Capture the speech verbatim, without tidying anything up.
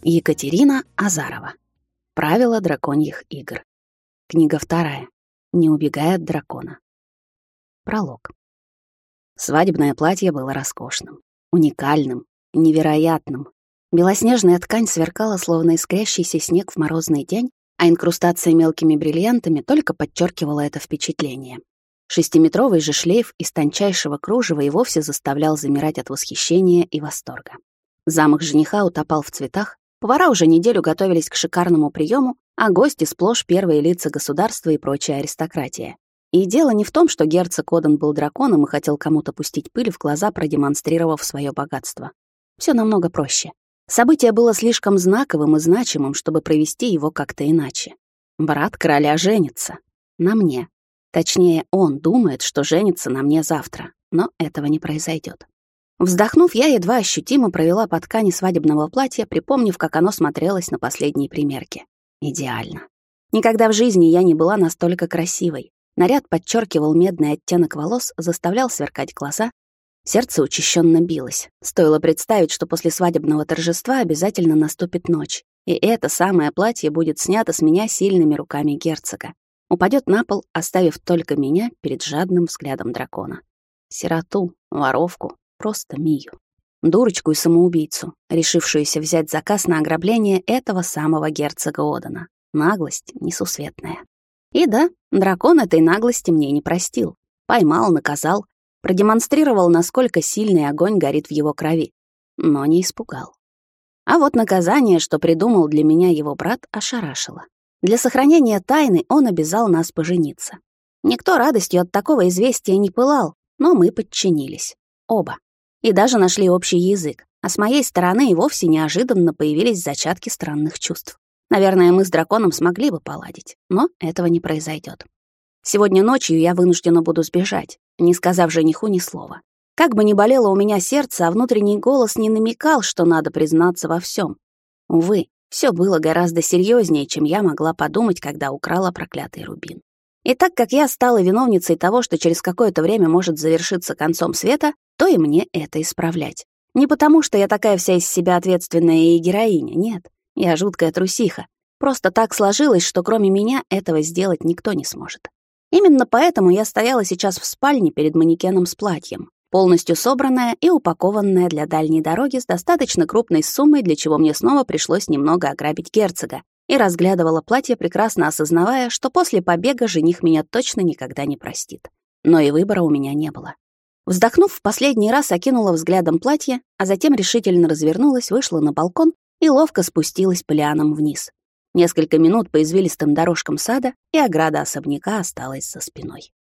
Екатерина Азарова. Правила драконьих игр. Книга вторая. Не убегай от дракона. Пролог. Свадебное платье было роскошным, уникальным, невероятным. Белоснежная ткань сверкала, словно искрящийся снег в морозный день, а инкрустация мелкими бриллиантами только подчеркивала это впечатление. Шестиметровый же шлейф из тончайшего кружева и вовсе заставлял замирать от восхищения и восторга. Замок жениха утопал в цветах, повара уже неделю готовились к шикарному приему, а гости сплошь первые лица государства и прочая аристократия. И дело не в том, что герцог Одан был драконом и хотел кому-то пустить пыль в глаза, продемонстрировав свое богатство. Все намного проще. Событие было слишком знаковым и значимым, чтобы провести его как-то иначе. Брат короля женится. На мне. Точнее, он думает, что женится на мне завтра, но этого не произойдет. Вздохнув, я едва ощутимо провела по ткани свадебного платья, припомнив, как оно смотрелось на последней примерке. Идеально. Никогда в жизни я не была настолько красивой. Наряд подчеркивал медный оттенок волос, заставлял сверкать глаза. Сердце учащенно билось. Стоило представить, что после свадебного торжества обязательно наступит ночь, и это самое платье будет снято с меня сильными руками герцога. Упадет на пол, оставив только меня перед жадным взглядом дракона. Сироту, воровку, просто Мию. Дурочку и самоубийцу, решившуюся взять заказ на ограбление этого самого герцога Одана. Наглость несусветная. И да, дракон этой наглости мне не простил. Поймал, наказал, продемонстрировал, насколько сильный огонь горит в его крови, но не испугал. А вот наказание, что придумал для меня его брат, ошарашило. Для сохранения тайны он обязал нас пожениться. Никто радостью от такого известия не пылал, но мы подчинились. Оба. И даже нашли общий язык. А с моей стороны и вовсе неожиданно появились зачатки странных чувств. Наверное, мы с драконом смогли бы поладить, но этого не произойдет. Сегодня ночью я вынуждена буду сбежать, не сказав жениху ни слова. Как бы ни болело у меня сердце, а внутренний голос не намекал, что надо признаться во всем. Увы, все было гораздо серьезнее, чем я могла подумать, когда украла проклятый рубин. И так как я стала виновницей того, что через какое-то время может завершиться концом света, то и мне это исправлять. Не потому, что я такая вся из себя ответственная и героиня, нет. Я жуткая трусиха. Просто так сложилось, что кроме меня этого сделать никто не сможет. Именно поэтому я стояла сейчас в спальне перед манекеном с платьем, полностью собранная и упакованная для дальней дороги с достаточно крупной суммой, для чего мне снова пришлось немного ограбить герцога, и разглядывала платье, прекрасно осознавая, что после побега жених меня точно никогда не простит. Но и выбора у меня не было. Вздохнув, в последний раз окинула взглядом платье, а затем решительно развернулась, вышла на балкон и ловко спустилась по лианам вниз. Несколько минут по извилистым дорожкам сада, и ограда особняка осталась за спиной.